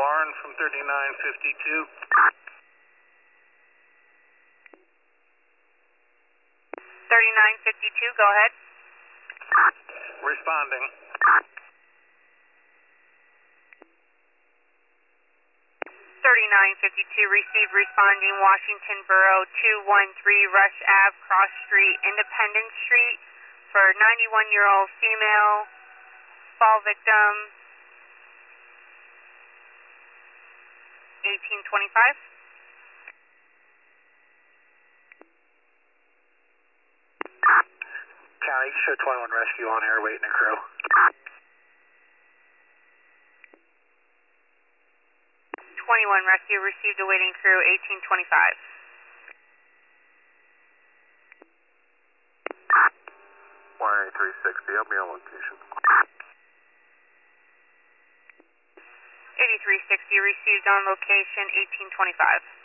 Lauren from 3952. 3952, go ahead. Responding. 3952, receive responding Washington Borough 213 Rush Ave, Cross Street, Independence Street for 91-year-old female, fall victim, 1825. County, show 21 rescue on air, waiting a crew. 21 rescue, received awaiting crew, 1825. 18360, I'll be on location. 8360, received on location, 1825.